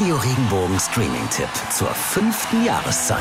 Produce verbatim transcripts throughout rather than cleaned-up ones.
Radio Regenbogen Streaming-Tipp zur fünften Jahreszeit.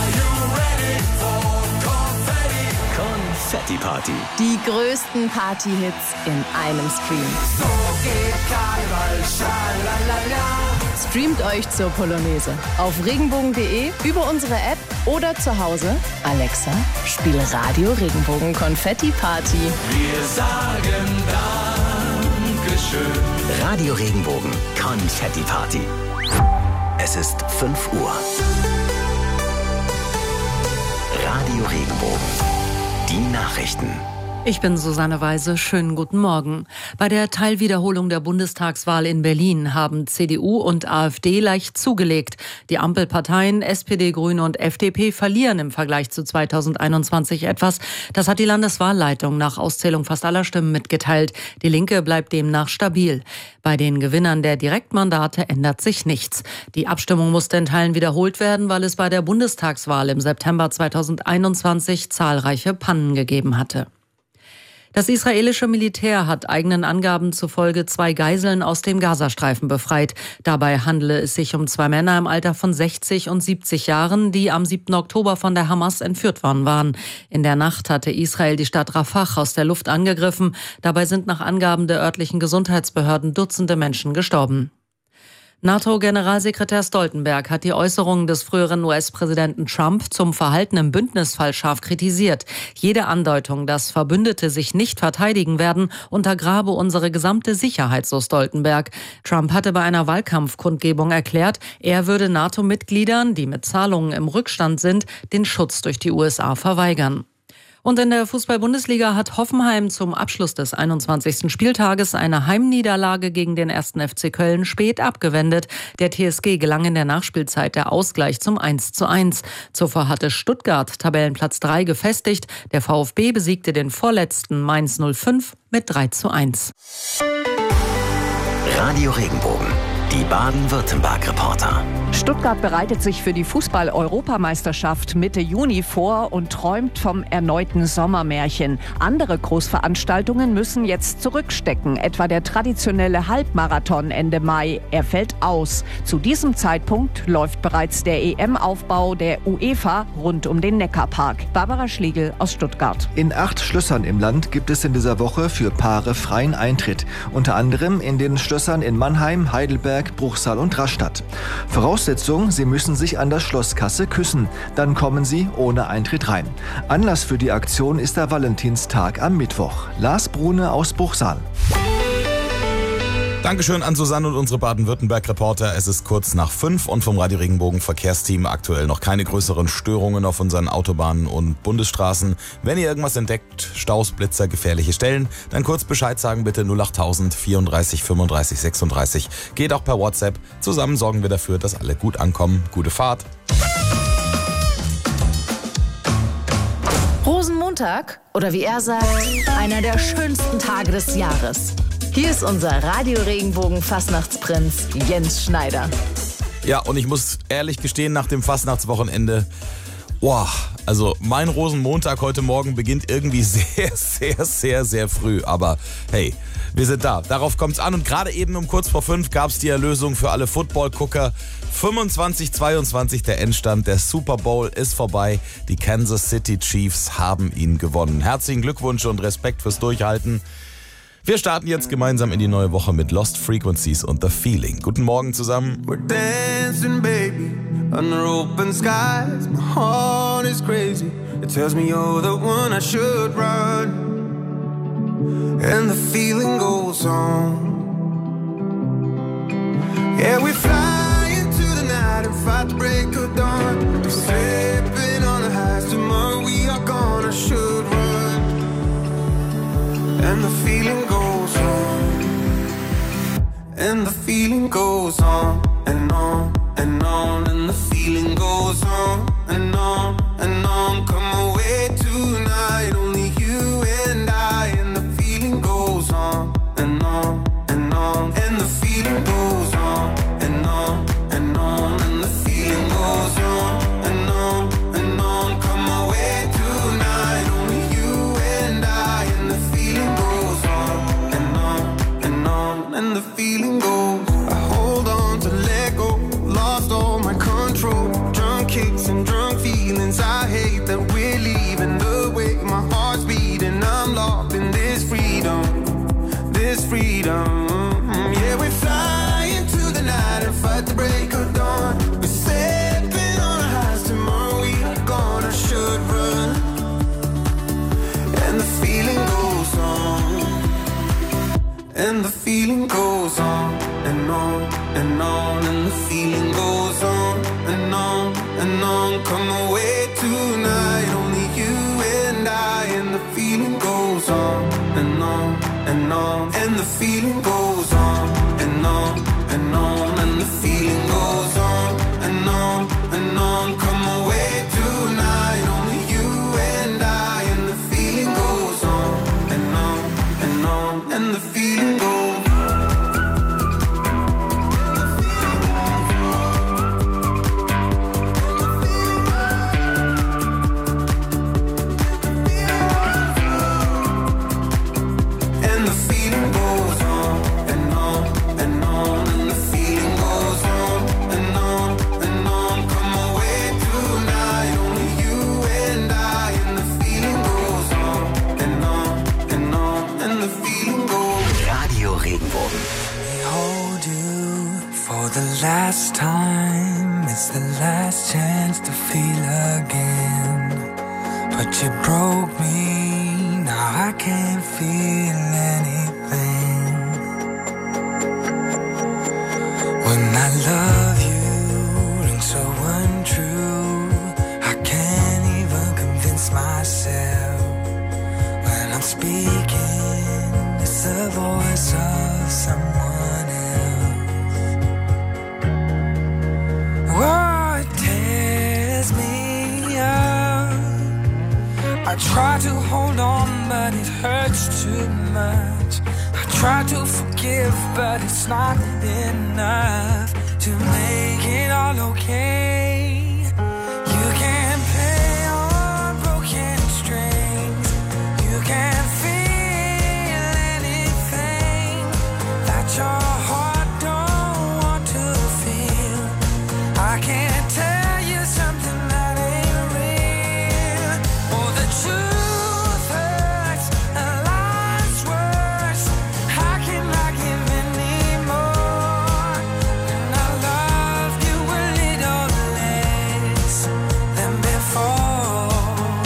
Konfetti Party. Die größten Party-Hits in einem Stream. So geht Karneval, schalalala. Streamt euch zur Polonaise auf regenbogen punkt de, über unsere App oder zu Hause. Alexa, spiel Radio Regenbogen Konfetti Party. Wir sagen Dankeschön. Radio Regenbogen Konfetti Party. Es ist fünf Uhr. Radio Regenbogen. Die Nachrichten. Ich bin Susanne Weise. Schönen guten Morgen. Bei der Teilwiederholung der Bundestagswahl in Berlin haben C D U und AfD leicht zugelegt. Die Ampelparteien S P D, Grüne und F D P verlieren im Vergleich zu zweitausendeinundzwanzig etwas. Das hat die Landeswahlleitung nach Auszählung fast aller Stimmen mitgeteilt. Die Linke bleibt demnach stabil. Bei den Gewinnern der Direktmandate ändert sich nichts. Die Abstimmung musste in Teilen wiederholt werden, weil es bei der Bundestagswahl im September zweitausendeinundzwanzig zahlreiche Pannen gegeben hatte. Das israelische Militär hat eigenen Angaben zufolge zwei Geiseln aus dem Gazastreifen befreit. Dabei handele es sich um zwei Männer im Alter von sechzig und siebzig Jahren, die am siebten Oktober von der Hamas entführt worden waren. In der Nacht hatte Israel die Stadt Rafah aus der Luft angegriffen. Dabei sind nach Angaben der örtlichen Gesundheitsbehörden Dutzende Menschen gestorben. NATO-Generalsekretär Stoltenberg hat die Äußerungen des früheren U S-Präsidenten Trump zum Verhalten im Bündnisfall scharf kritisiert. Jede Andeutung, dass Verbündete sich nicht verteidigen werden, untergrabe unsere gesamte Sicherheit, so Stoltenberg. Trump hatte bei einer Wahlkampfkundgebung erklärt, er würde NATO-Mitgliedern, die mit Zahlungen im Rückstand sind, den Schutz durch die U S A verweigern. Und in der Fußball-Bundesliga hat Hoffenheim zum Abschluss des einundzwanzigsten Spieltages eine Heimniederlage gegen den ersten F C Köln spät abgewendet. Der T S G gelang in der Nachspielzeit der Ausgleich zum eins zu eins. Zuvor hatte Stuttgart Tabellenplatz drei gefestigt. Der VfB besiegte den vorletzten Mainz null fünf mit drei zu eins. Radio Regenbogen. Die Baden-Württemberg-Reporter. Stuttgart bereitet sich für die Fußball-Europameisterschaft Mitte Juni vor und träumt vom erneuten Sommermärchen. Andere Großveranstaltungen müssen jetzt zurückstecken, etwa der traditionelle Halbmarathon Ende Mai. Er fällt aus. Zu diesem Zeitpunkt läuft bereits der E M-Aufbau der UEFA rund um den Neckarpark. Barbara Schlegel aus Stuttgart. In acht Schlössern im Land gibt es in dieser Woche für Paare freien Eintritt. Unter anderem in den Schlössern in Mannheim, Heidelberg, Bruchsal und Rastatt. Voraussetzung, Sie müssen sich an der Schlosskasse küssen. Dann kommen Sie ohne Eintritt rein. Anlass für die Aktion ist der Valentinstag am Mittwoch. Lars Brune aus Bruchsal. Dankeschön an Susanne und unsere Baden-Württemberg-Reporter. Es ist kurz nach fünf und vom Radio Regenbogen Verkehrsteam aktuell noch keine größeren Störungen auf unseren Autobahnen und Bundesstraßen. Wenn ihr irgendwas entdeckt, Staus, Blitzer, gefährliche Stellen, dann kurz Bescheid sagen bitte null achttausend vierunddreißig fünfunddreißig sechsunddreißig. Geht auch per WhatsApp. Zusammen sorgen wir dafür, dass alle gut ankommen. Gute Fahrt. Rosenmontag oder wie er sagt, einer der schönsten Tage des Jahres. Hier ist unser Radio Regenbogen Fastnachtsprinz Jens Schneider. Ja, und ich muss ehrlich gestehen, nach dem Fastnachtswochenende, wow, also mein Rosenmontag heute Morgen beginnt irgendwie sehr, sehr, sehr, sehr früh. Aber hey, wir sind da. Darauf kommt's an. Und gerade eben um kurz vor fünf gab's die Erlösung für alle Football-Gucker. fünfundzwanzig zweiundzwanzig der Endstand. Der Super Bowl ist vorbei. Die Kansas City Chiefs haben ihn gewonnen. Herzlichen Glückwunsch und Respekt fürs Durchhalten. Wir starten jetzt gemeinsam in die neue Woche mit Lost Frequencies und The Feeling. Guten Morgen zusammen. We're dancing, baby, under open skies. My heart is crazy. It tells me you're the one I should run. And the feeling goes on. Yeah, we fly into the night and fight the break of dawn. We're slipping on the highs. Tomorrow we are gone. I should run. And the feeling goes on. And the feeling goes on and on and on. And the feeling goes on and on and on. Come away tonight, only you and I. And the feeling goes on and on and on. And the feeling goes on and on and on. And the feeling goes on and on and on. Come away tonight, only you and I. And the feeling goes on and on and on. And the feeling goes. I hold on to let go. is freedom. Yeah, we fly into the night and fight the break of dawn. We're stepping on our highs, tomorrow we are gonna should run. And the feeling goes on, and the feeling goes on, and on, and on, and the feeling goes on, and on, and on. Come away tonight, only you and I, and the feeling goes on, and on, and on, and the feeling goes on, and on, and on, and the feeling goes on, and on, and on. Come away tonight, only you and I, and the feeling goes on, and on, and on, and the feeling goes on. Last time, it's the last chance to feel again. But you broke me, now I can't feel anything. When I love you, rings so untrue, I can't even convince myself. When I'm speaking, it's the voice of someone else. Oh, it tears me up. I try to hold on, but it hurts too much. I try to forgive, but it's not enough to make it all okay. You can't play on broken strings. You can't feel anything that your heart don't want to feel. I can't tell you something that ain't real. Oh, the truth hurts and life's worse. How can I give any more? And I love you a little less than before.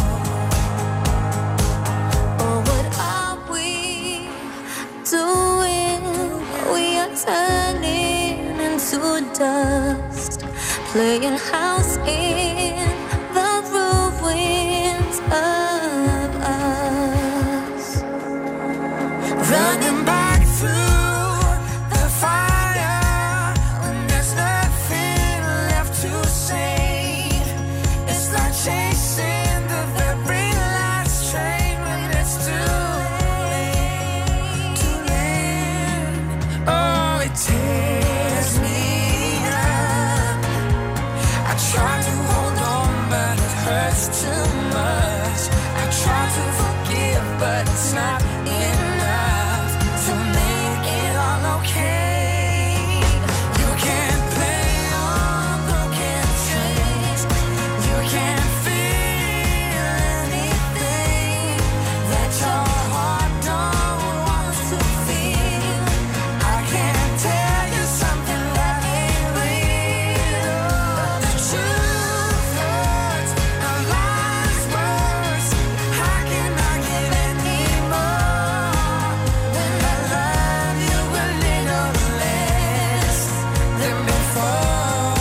Oh, what are we doing? We are turning into dust, playing house in the ruins of us, Running back through the fire when there's nothing left to save. It's like chasing the very last train when it's too late, too late. Oh, it tears me up. I try to hold on, but it hurts too much. I try to forgive, but it's not enough to make it all okay. You can't play on broken strings. You can't feel anything that your heart don't want to feel. I can't tell you something that ain't real. The truth hurts, and life's worse. How can I give any more when I love you a little less than before?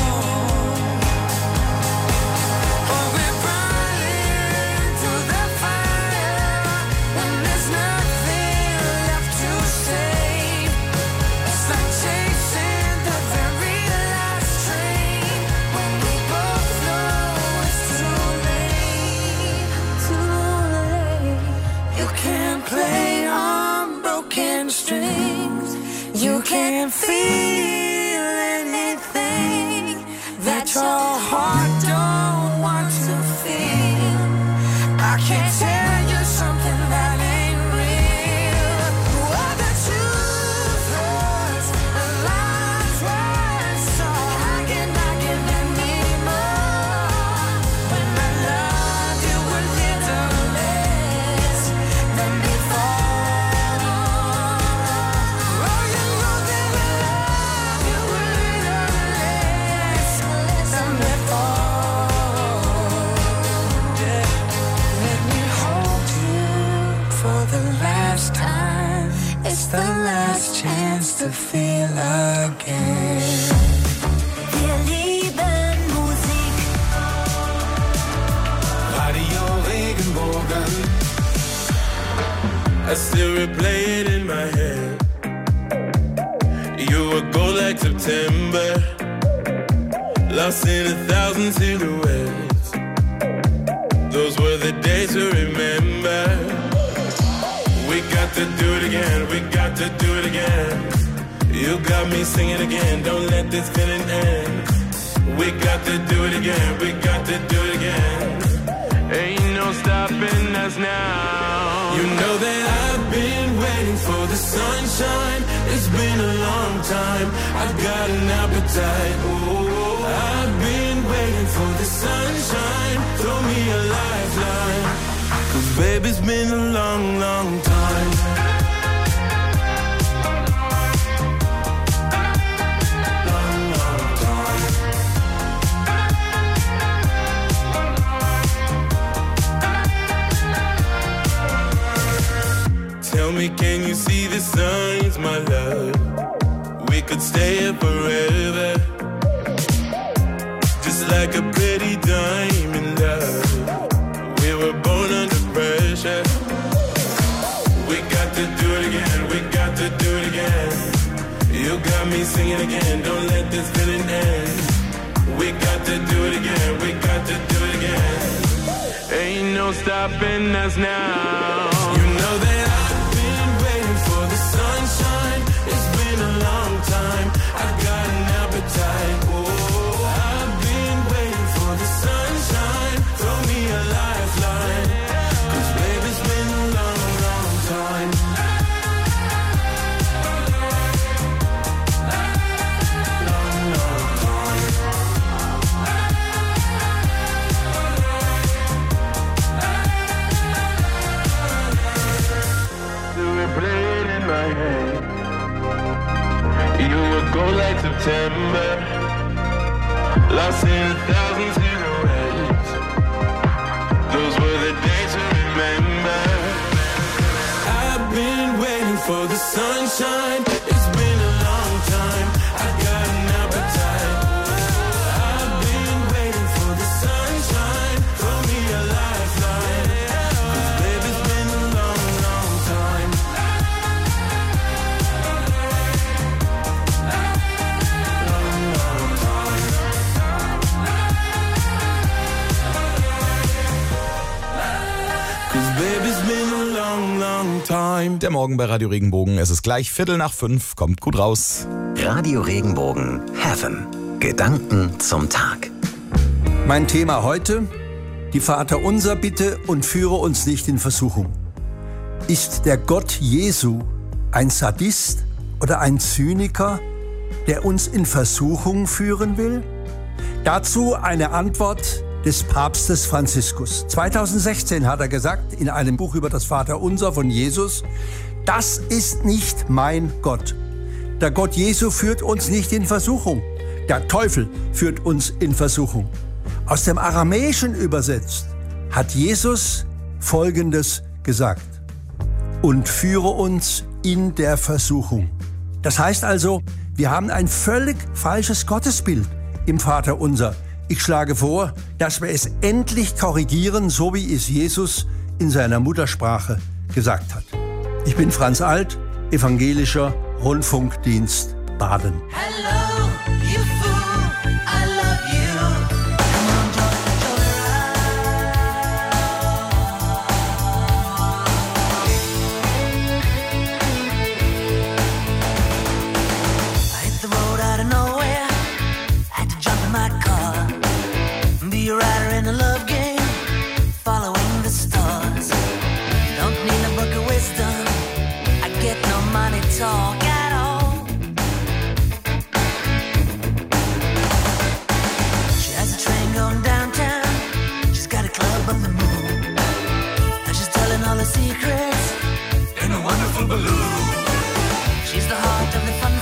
Oh, we're running through the fire when there's nothing left to save. It's like chasing the very last train when we both know it's too late, too late. You can't play on broken strings. You can't feel anything that your heart don't want to feel. I can't tell you something that ain't real. Oh, the truth hurts and life's worse. So how can I give any more when I love you a little less than before? the last chance to feel again. Wir lieben Musik. Radio Regenbogen. I still replay it in my head. You were gold like September, lost in a thousand silhouettes. Those were the days to remember. We got to do it again, we got to do it again. You got me singing again, don't let this feeling end. We got to do it again, we got to do it again. Ain't no stopping us now. You know that I've been waiting for the sunshine. It's been a long time, I've got an appetite. Oh, I've been waiting for the sunshine. Throw me a lifeline, 'cause baby, it's been a long, long time. Long, long time. Tell me, can you see the signs, my love? We could stay here forever, just like a pretty diamond, love. We were born under pressure. We got to do it again, we got to do it again. You got me singing again, don't let this feeling end. We got to do it again, we got to do it again. Ain't no stopping us now. You know that I've been waiting for the sunshine. It's been a long time, I've got an appetite. Oh, I've been waiting for the sunshine. Throw me a lifeline, 'cause baby, it's been a long, long time. Long, long time. Do we play it in my head? You would go like September, lost in a thousand silhouettes. Those were the days to remember. I've been waiting for the sunshine. It's been a long time, I've got an appetite. I've been waiting for the sunshine. Throw me a lifeline, 'cause baby, it's been a long, long time. Long, long time. Cause baby, it's been a long, long time. Der Morgen bei Radio Regenbogen. Es ist gleich Viertel nach fünf. Kommt gut raus. Radio Regenbogen Heaven. Gedanken zum Tag. Mein Thema heute: die Vaterunser Bitte und führe uns nicht in Versuchung. Ist der Gott Jesu ein Sadist oder ein Zyniker, der uns in Versuchung führen will? Dazu eine Antwort des Papstes Franziskus. zweitausendsechzehn hat er gesagt, in einem Buch über das Vaterunser von Jesus: Das ist nicht mein Gott. Der Gott Jesu führt uns nicht in Versuchung. Der Teufel führt uns in Versuchung. Aus dem Aramäischen übersetzt hat Jesus Folgendes gesagt: Und führe uns in der Versuchung. Das heißt also, wir haben ein völlig falsches Gottesbild im Vaterunser. Ich schlage vor, dass wir es endlich korrigieren, so wie es Jesus in seiner Muttersprache gesagt hat. Ich bin Franz Alt, Evangelischer Rundfunkdienst Baden. Hello, you fool, I love you. Come on, join the I hit the road out of nowhere, had to jump in my car, be a rider in a love game, following the stars. Don't need a book of wisdom, I get no money talk at all. She has a train going downtown, she's got a club on the moon, and she's telling all her secrets in a wonderful balloon. She's the heart of the fun